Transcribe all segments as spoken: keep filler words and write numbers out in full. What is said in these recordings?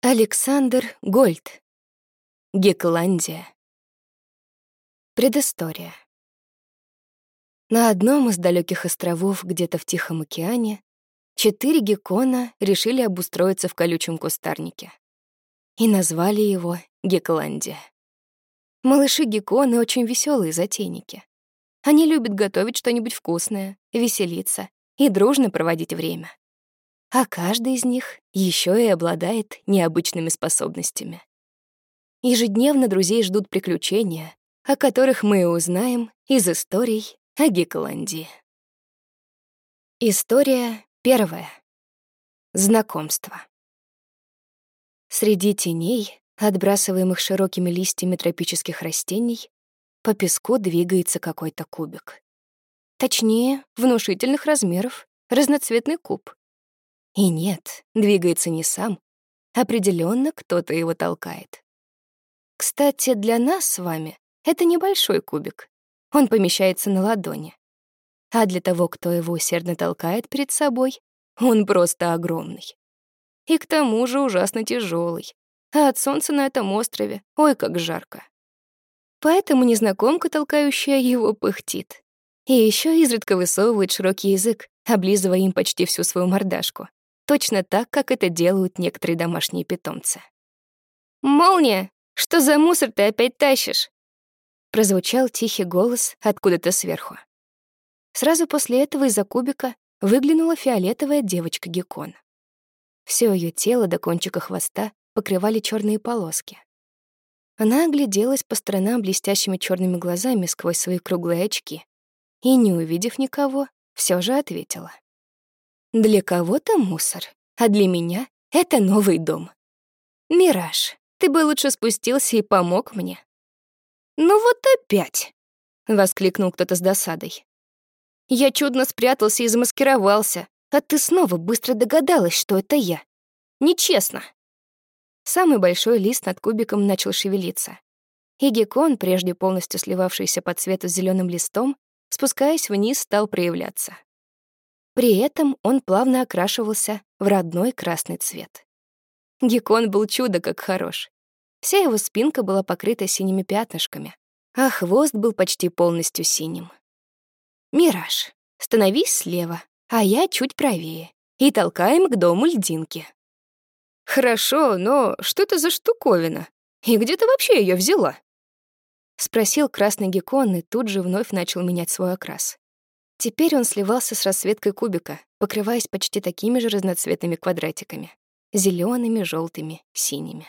Александр Гольд. Гекландия. Предыстория. На одном из далеких островов где-то в Тихом океане четыре геккона решили обустроиться в колючем кустарнике и назвали его Гекландия. Малыши-гекконы очень веселые затейники. Они любят готовить что-нибудь вкусное, веселиться и дружно проводить время. А каждый из них еще и обладает необычными способностями. Ежедневно друзей ждут приключения, о которых мы и узнаем из историй о Гекландии. История первая. Знакомство. Среди теней, отбрасываемых широкими листьями тропических растений, по песку двигается какой-то кубик. Точнее, внушительных размеров, разноцветный куб. И нет, двигается не сам. Определенно кто-то его толкает. Кстати, для нас с вами это небольшой кубик. Он помещается на ладони. А для того, кто его усердно толкает перед собой, он просто огромный. И к тому же ужасно тяжелый. А от солнца на этом острове ой как жарко. Поэтому незнакомка, толкающая его, пыхтит. И еще изредка высовывает широкий язык, облизывая им почти всю свою мордашку. Точно так, как это делают некоторые домашние питомцы. «Молния! Что за мусор ты опять тащишь?» Прозвучал тихий голос откуда-то сверху. Сразу после этого из-за кубика выглянула фиолетовая девочка-геккон. Всё её тело до кончика хвоста покрывали чёрные полоски. Она огляделась по сторонам блестящими чёрными глазами сквозь свои круглые очки и, не увидев никого, всё же ответила. «Для кого-то мусор, а для меня это новый дом. Мираж, ты бы лучше спустился и помог мне». «Ну вот опять!» — воскликнул кто-то с досадой. «Я чудно спрятался и замаскировался, а ты снова быстро догадалась, что это я. Нечестно». Самый большой лист над кубиком начал шевелиться, и геккон, прежде полностью сливавшийся по цвету с зелёным листом, спускаясь вниз, стал проявляться. При этом он плавно окрашивался в родной красный цвет. Геккон был чудо как хорош. Вся его спинка была покрыта синими пятнышками, а хвост был почти полностью синим. «Мираж, становись слева, а я чуть правее, и толкаем к дому льдинки». «Хорошо, но что это за штуковина? И где ты вообще её взяла?» — спросил красный геккон и тут же вновь начал менять свой окрас. Теперь он сливался с расцветкой кубика, покрываясь почти такими же разноцветными квадратиками — зелёными, жёлтыми, синими.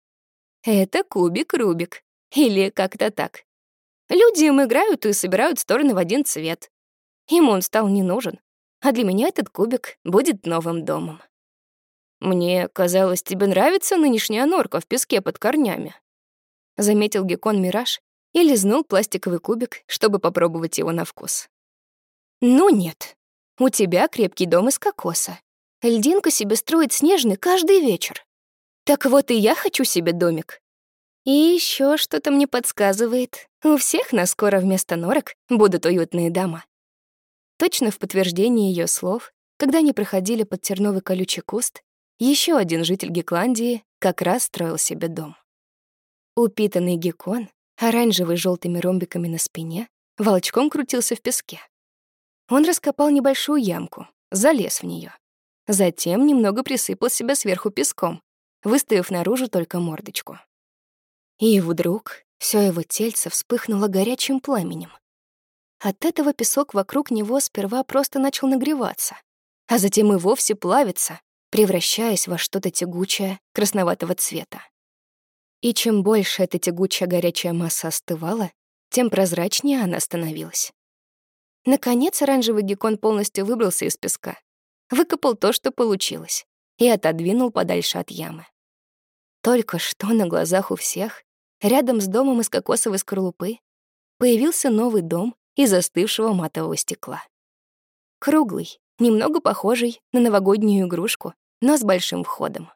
Это кубик-рубик, или как-то так. Люди им играют и собирают стороны в один цвет. Им он стал не нужен, а для меня этот кубик будет новым домом. «Мне казалось, тебе нравится нынешняя норка в песке под корнями», — заметил геккон Мираж и лизнул пластиковый кубик, чтобы попробовать его на вкус. «Ну нет, у тебя крепкий дом из кокоса. Льдинка себе строит снежный каждый вечер. Так вот и я хочу себе домик. И еще что-то мне подсказывает, у всех нас скоро вместо норок будут уютные дома». Точно в подтверждение ее слов, когда они проходили под терновый колючий куст, еще один житель Гекландии как раз строил себе дом. Упитанный геккон, оранжевый с желтыми ромбиками на спине, волчком крутился в песке. Он раскопал небольшую ямку, залез в нее, затем немного присыпал себя сверху песком, выставив наружу только мордочку. И вдруг все его тельце вспыхнуло горячим пламенем. От этого песок вокруг него сперва просто начал нагреваться, а затем и вовсе плавиться, превращаясь во что-то тягучее, красноватого цвета. И чем больше эта тягучая горячая масса остывала, тем прозрачнее она становилась. Наконец оранжевый геккон полностью выбрался из песка, выкопал то, что получилось, и отодвинул подальше от ямы. Только что на глазах у всех, рядом с домом из кокосовой скорлупы, появился новый дом из застывшего матового стекла. Круглый, немного похожий на новогоднюю игрушку, но с большим входом.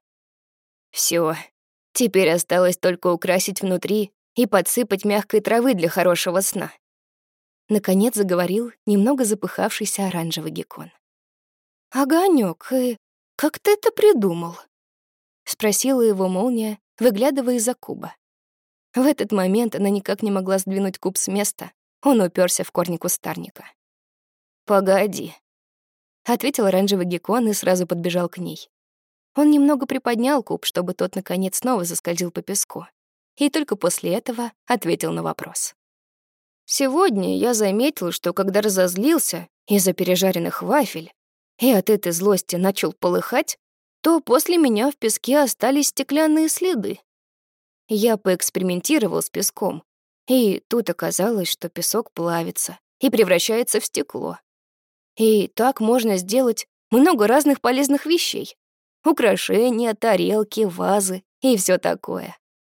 Всё, теперь осталось только украсить внутри и подсыпать мягкой травы для хорошего сна. Наконец заговорил немного запыхавшийся оранжевый геккон. «Огонёк, и как ты это придумал?» — спросила его молния, выглядывая из-за куба. В этот момент она никак не могла сдвинуть куб с места. Он уперся в корни кустарника. «Погоди», — ответил оранжевый геккон и сразу подбежал к ней. Он немного приподнял куб, чтобы тот, наконец, снова заскользил по песку. И только после этого ответил на вопрос. «Сегодня я заметил, что когда разозлился из-за пережаренных вафель и от этой злости начал полыхать, то после меня в песке остались стеклянные следы. Я поэкспериментировал с песком, и тут оказалось, что песок плавится и превращается в стекло. И так можно сделать много разных полезных вещей. Украшения, тарелки, вазы и все такое.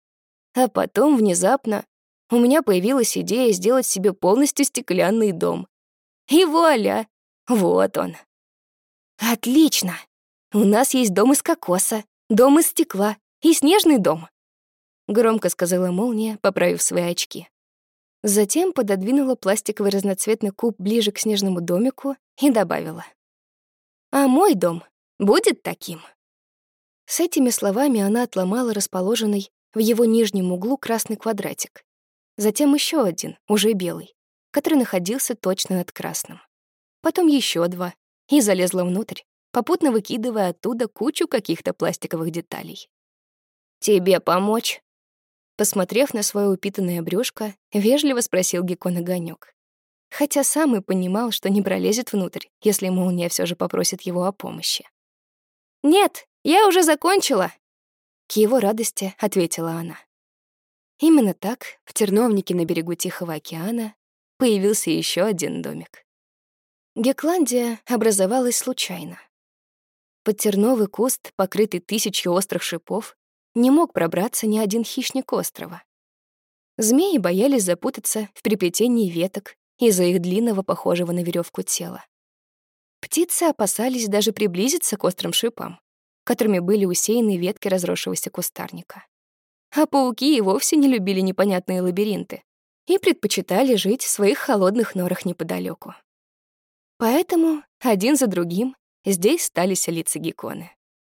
А потом внезапно у меня появилась идея сделать себе полностью стеклянный дом. И вуаля, вот он. Отлично! У нас есть дом из кокоса, дом из стекла и снежный дом. Громко сказала молния, поправив свои очки. Затем пододвинула пластиковый разноцветный куб ближе к снежному домику и добавила. А мой дом будет таким. С этими словами она отломала расположенный в его нижнем углу красный квадратик. Затем еще один, уже белый, который находился точно над красным. Потом еще два, и залезла внутрь, попутно выкидывая оттуда кучу каких-то пластиковых деталей. «Тебе помочь?» Посмотрев на свое упитанное брюшко, вежливо спросил геккон Огонёк. Хотя сам и понимал, что не пролезет внутрь, если молния все же попросит его о помощи. «Нет, я уже закончила!» К его радости ответила она. Именно так в терновнике на берегу Тихого океана появился еще один домик. Гекландия образовалась случайно. Под терновый куст, покрытый тысячей острых шипов, не мог пробраться ни один хищник острова. Змеи боялись запутаться в переплетении веток из-за их длинного, похожего на веревку тела. Птицы опасались даже приблизиться к острым шипам, которыми были усеяны ветки разросшегося кустарника. А пауки и вовсе не любили непонятные лабиринты и предпочитали жить в своих холодных норах неподалеку. Поэтому один за другим здесь стали селиться гекконы.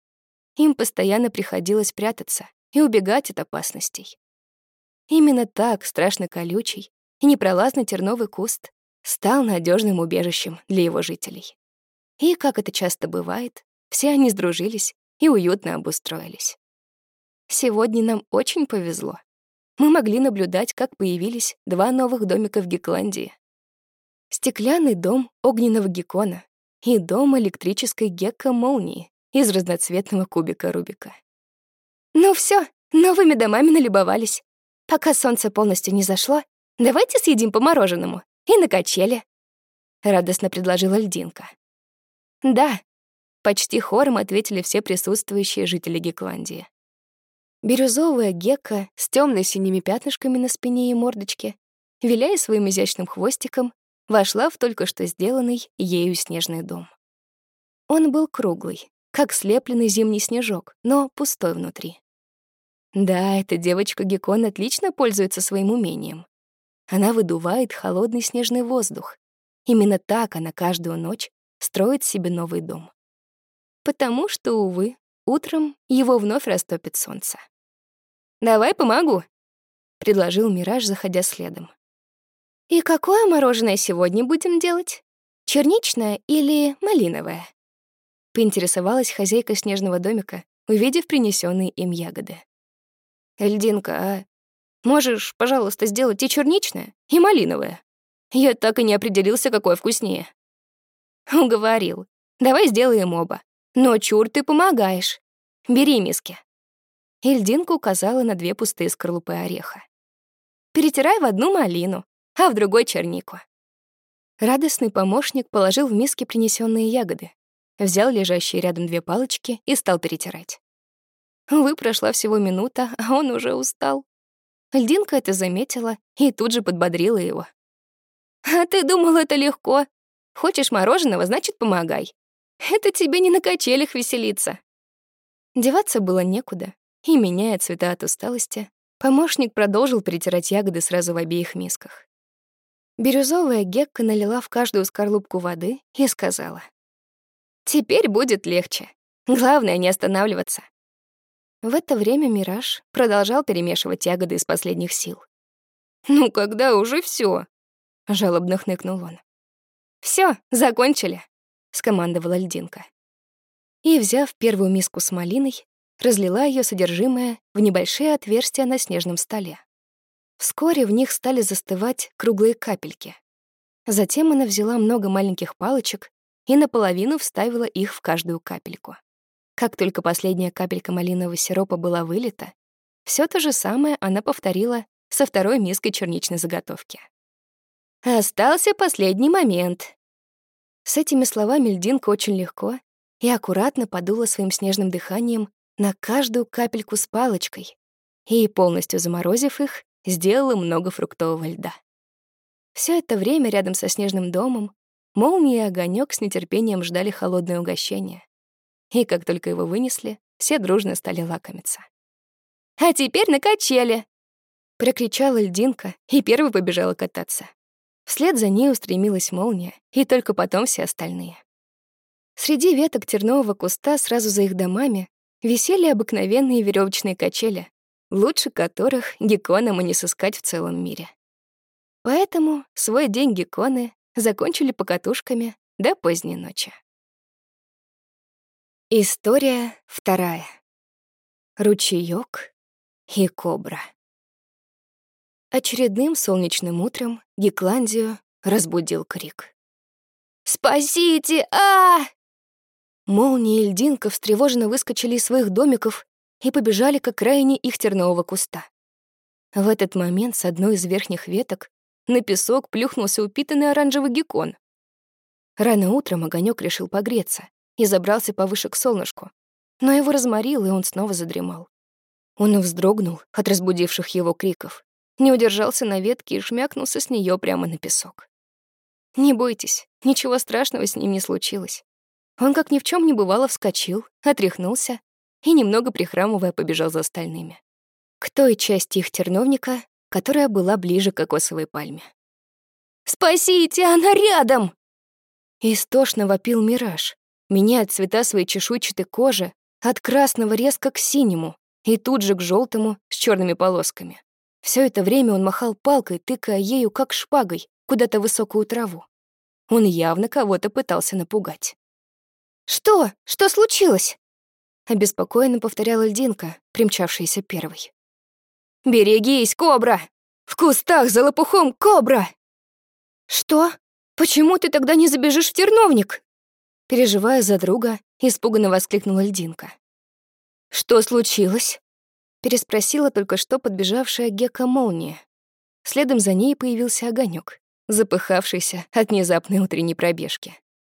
Им постоянно приходилось прятаться и убегать от опасностей. Именно так страшно колючий и непролазный терновый куст стал надежным убежищем для его жителей. И, как это часто бывает, все они сдружились и уютно обустроились. Сегодня нам очень повезло. Мы могли наблюдать, как появились два новых домика в Гекландии. Стеклянный дом огненного геккона и дом электрической гекко-молнии из разноцветного кубика Рубика. Ну все, новыми домами налюбовались. Пока солнце полностью не зашло, давайте съедим по мороженому и на качели. Радостно предложила льдинка. Да, почти хором ответили все присутствующие жители Гекландии. Бирюзовая гекка с темно-синими пятнышками на спине и мордочке, виляя своим изящным хвостиком, вошла в только что сделанный ею снежный дом. Он был круглый, как слепленный зимний снежок, но пустой внутри. Да, эта девочка-геккон отлично пользуется своим умением. Она выдувает холодный снежный воздух. Именно так она каждую ночь строит себе новый дом. Потому что, увы, утром его вновь растопит солнце. «Давай помогу», — предложил Мираж, заходя следом. «И какое мороженое сегодня будем делать? Черничное или малиновое?» — поинтересовалась хозяйка снежного домика, увидев принесенные им ягоды. «Льдинка, а можешь, пожалуйста, сделать и черничное, и малиновое? Я так и не определился, какое вкуснее». «Уговорил. Давай сделаем оба. Но чур ты помогаешь. Бери миски». И льдинка указала на две пустые скорлупы ореха. «Перетирай в одну малину, а в другой чернику». Радостный помощник положил в миски принесенные ягоды, взял лежащие рядом две палочки и стал перетирать. Увы, прошла всего минута, а он уже устал. Льдинка это заметила и тут же подбодрила его. «А ты думал, это легко? Хочешь мороженого, значит, помогай. Это тебе не на качелях веселиться». Деваться было некуда, и, меняя цвета от усталости, помощник продолжил перетирать ягоды сразу в обеих мисках. Бирюзовая гекка налила в каждую скорлупку воды и сказала: «Теперь будет легче. Главное — не останавливаться». В это время Мираж продолжал перемешивать ягоды из последних сил. «Ну, когда уже всё?» — жалобно хныкнул он. «Всё, закончили», — скомандовала льдинка. И, взяв первую миску с малиной, разлила её содержимое в небольшие отверстия на снежном столе. Вскоре в них стали застывать круглые капельки. Затем она взяла много маленьких палочек и наполовину вставила их в каждую капельку. Как только последняя капелька малинового сиропа была вылита, всё то же самое она повторила со второй миской черничной заготовки. «Остался последний момент». С этими словами льдинка очень легко и аккуратно подула своим снежным дыханием на каждую капельку с палочкой и, полностью заморозив их, сделала много фруктового льда. Всё это время рядом со снежным домом Молния и Огонёк с нетерпением ждали холодное угощение. И как только его вынесли, все дружно стали лакомиться. «А теперь на качели!» — прокричала льдинка и первой побежала кататься. Вслед за ней устремилась Молния, и только потом все остальные. Среди веток тернового куста сразу за их домами висели обыкновенные веревочные качели, лучше которых гекконам и не сыскать в целом мире. Поэтому свой день гекконы закончили покатушками до поздней ночи. История вторая. Ручеёк и кобра. Очередным солнечным утром Гекландию разбудил крик. «Спасите! а Молния и льдинка встревоженно выскочили из своих домиков и побежали к окраине их тернового куста. В этот момент с одной из верхних веток на песок плюхнулся упитанный оранжевый геккон. Рано утром Огонёк решил погреться и забрался повыше к солнышку, но его разморило, и он снова задремал. Он вздрогнул от разбудивших его криков, не удержался на ветке и шмякнулся с неё прямо на песок. Не бойтесь, ничего страшного с ним не случилось. Он, как ни в чём не бывало, вскочил, отряхнулся и, немного прихрамывая, побежал за остальными. К той части их терновника, которая была ближе к кокосовой пальме. «Спасите, она рядом!» Истошно вопил Мираж, меняя цвета своей чешуйчатой кожи от красного резко к синему и тут же к жёлтому с чёрными полосками. Всё это время он махал палкой, тыкая ею, как шпагой, куда-то в высокую траву. Он явно кого-то пытался напугать. «Что? Что случилось?» — обеспокоенно повторяла льдинка, примчавшаяся первой. «Берегись, кобра! В кустах за лопухом кобра!» «Что? Почему ты тогда не забежишь в терновник?» Переживая за друга, испуганно воскликнула льдинка. «Что случилось?» — переспросила только что подбежавшая Гекка Молния. Следом за ней появился Огонёк, запыхавшийся от внезапной утренней пробежки.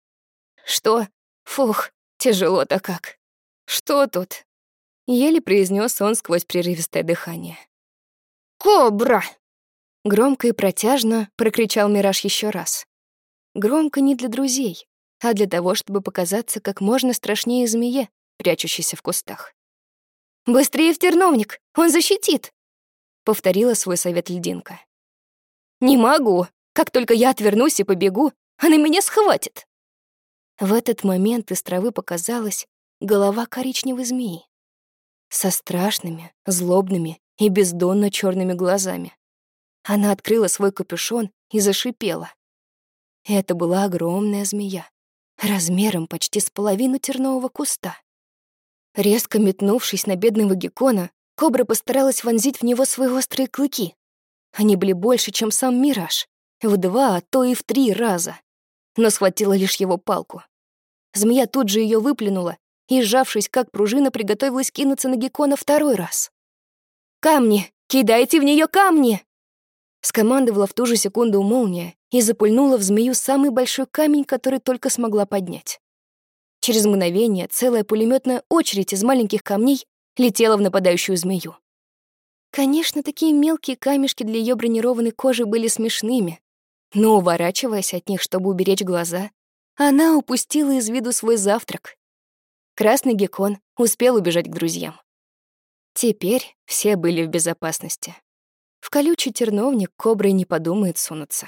«Что? Фух, тяжело-то как. Что тут?» — еле произнес он сквозь прерывистое дыхание. «Кобра!» — громко и протяжно прокричал Мираж еще раз. Громко не для друзей, а для того, чтобы показаться как можно страшнее змее, прячущейся в кустах. «Быстрее в терновник! Он защитит!» — повторила свой совет льдинка. «Не могу! Как только я отвернусь и побегу, она меня схватит!» В этот момент из травы показалась голова коричневой змеи со страшными, злобными и бездонно черными глазами. Она открыла свой капюшон и зашипела. Это была огромная змея, размером почти с половину тернового куста. Резко метнувшись на бедного геккона, кобра постаралась вонзить в него свои острые клыки. Они были больше, чем сам Мираж, в два, а то и в три раза. Но схватила лишь его палку. Змея тут же ее выплюнула и, сжавшись как пружина, приготовилась кинуться на геккона второй раз. «Камни! Кидайте в нее камни!» Скомандовала в ту же секунду Молния и запульнула в змею самый большой камень, который только смогла поднять. Через мгновение целая пулеметная очередь из маленьких камней летела в нападающую змею. Конечно, такие мелкие камешки для ее бронированной кожи были смешными, но, уворачиваясь от них, чтобы уберечь глаза, она упустила из виду свой завтрак. Красный геккон успел убежать к друзьям. Теперь все были в безопасности. В колючий терновник кобра и не подумает сунуться.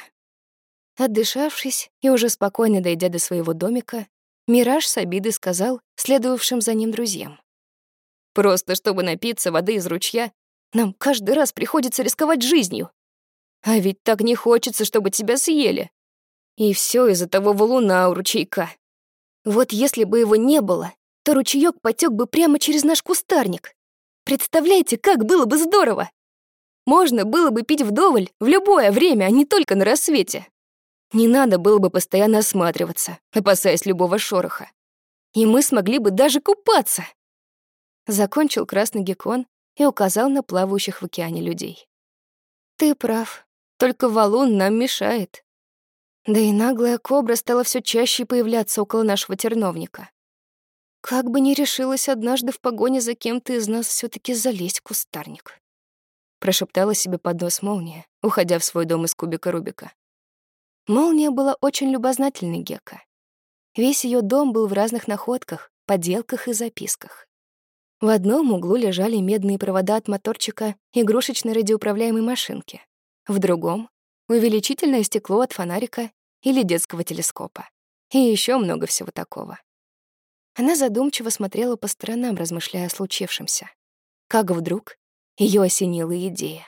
Отдышавшись и уже спокойно дойдя до своего домика, Мираж с обидой сказал следовавшим за ним друзьям. Просто чтобы напиться воды из ручья, нам каждый раз приходится рисковать жизнью. А ведь так не хочется, чтобы тебя съели. И все из-за того валуна у ручейка. Вот если бы его не было, то ручеёк потёк бы прямо через наш кустарник. Представляете, как было бы здорово! Можно было бы пить вдоволь в любое время, а не только на рассвете. Не надо было бы постоянно осматриваться, опасаясь любого шороха. И мы смогли бы даже купаться. Закончил красный геккон и указал на плавающих в океане людей. Ты прав, только валун нам мешает. Да и наглая кобра стала все чаще появляться около нашего терновника. Как бы ни решилась однажды в погоне за кем-то из нас все таки залезть в кустарник. Прошептала себе под нос Молния, уходя в свой дом из кубика Рубика. Молния была очень любознательной гекко. Весь ее дом был в разных находках, поделках и записках. В одном углу лежали медные провода от моторчика игрушечной радиоуправляемой машинки. В другом — увеличительное стекло от фонарика или детского телескопа. И еще много всего такого. Она задумчиво смотрела по сторонам, размышляя о случившемся. Как вдруг ее осенила идея.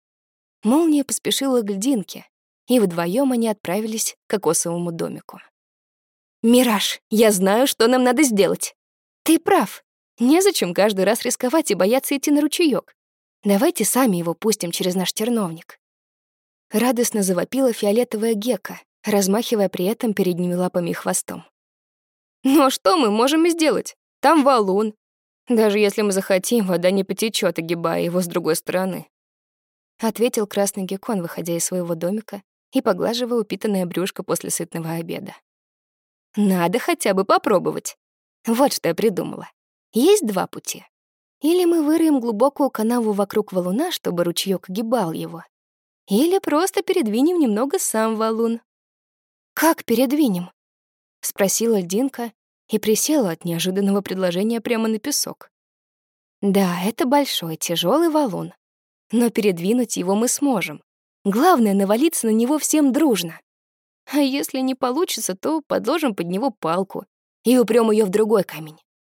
Молния поспешила к льдинке, и вдвоем они отправились к кокосовому домику. «Мираж, я знаю, что нам надо сделать. Ты прав. Незачем каждый раз рисковать и бояться идти на ручеёк. Давайте сами его пустим через наш терновник». Радостно завопила фиолетовая гекка, размахивая при этом передними лапами и хвостом. «Ну а что мы можем сделать? Там валун. Даже если мы захотим, вода не потечёт, огибая его с другой стороны», — ответил красный геккон, выходя из своего домика и поглаживая упитанное брюшко после сытного обеда. «Надо хотя бы попробовать. Вот что я придумала. Есть два пути. Или мы вырыем глубокую канаву вокруг валуна, чтобы ручеёк огибал его. Или просто передвинем немного сам валун». «Как передвинем?» — спросила льдинка и присела от неожиданного предложения прямо на песок. «Да, это большой, тяжелый валун. Но передвинуть его мы сможем. Главное — навалиться на него всем дружно. А если не получится, то подложим под него палку и упрём её в другой камень».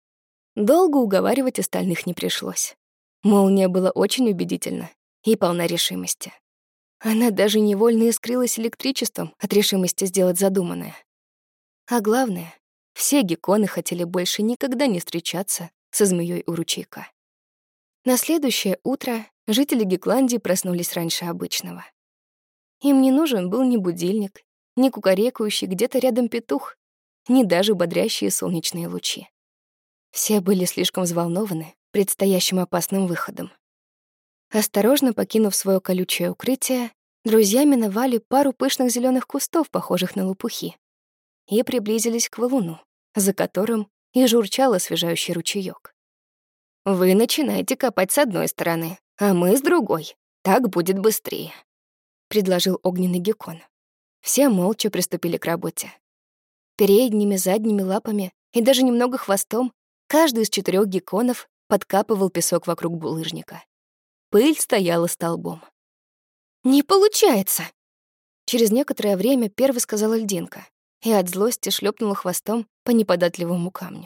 Долго уговаривать остальных не пришлось. Молния была очень убедительна и полна решимости. Она даже невольно искрилась электричеством от решимости сделать задуманное. А главное, все гекконы хотели больше никогда не встречаться со змеёй у ручейка. На следующее утро жители Гекландии проснулись раньше обычного. Им не нужен был ни будильник, ни кукарекающий где-то рядом петух, ни даже бодрящие солнечные лучи. Все были слишком взволнованы предстоящим опасным выходом. Осторожно покинув свое колючее укрытие, друзья миновали пару пышных зеленых кустов, похожих на лопухи, и приблизились к валуну, за которым и журчал освежающий ручеёк. «Вы начинаете копать с одной стороны, а мы с другой. Так будет быстрее», — предложил огненный геккон. Все молча приступили к работе. Передними, задними лапами и даже немного хвостом каждый из четырех гекконов подкапывал песок вокруг булыжника. Пыль стояла столбом. «Не получается!» Через некоторое время первой сказала льдинка и от злости шлепнула хвостом по неподатливому камню.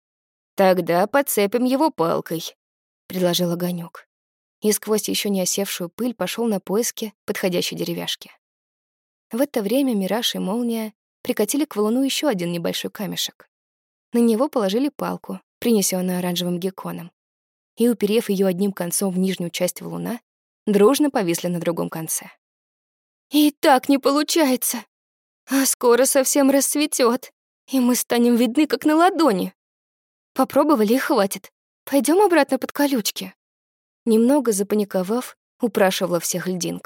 «Тогда подцепим его палкой», — предложил огонёк. И сквозь еще не осевшую пыль пошел на поиски подходящей деревяшки. В это время Мираж и Молния прикатили к валуну еще один небольшой камешек. На него положили палку, принесенную оранжевым гекконом, и, уперев ее одним концом в нижнюю часть валуна, дружно повисли на другом конце. «И так не получается! А скоро совсем рассветет, и мы станем видны, как на ладони. Попробовали и хватит. Пойдем обратно под колючки». Немного запаниковав, упрашивала всех льдинка.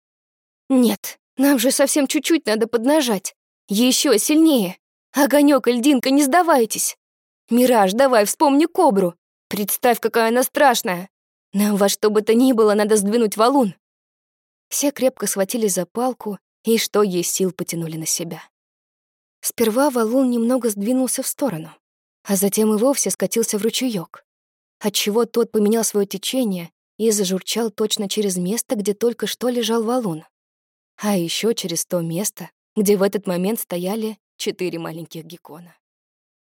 «Нет, нам же совсем чуть-чуть надо поднажать. Еще сильнее. Огонёк и льдинка, не сдавайтесь. Мираж, давай вспомни кобру. Представь, какая она страшная. Нам во что бы то ни было надо сдвинуть валун». Все крепко схватились за палку и, что есть сил, потянули на себя. Сперва валун немного сдвинулся в сторону, а затем и вовсе скатился в ручеёк, отчего тот поменял свое течение и зажурчал точно через место, где только что лежал валун. А еще через то место, где в этот момент стояли четыре маленьких геккона.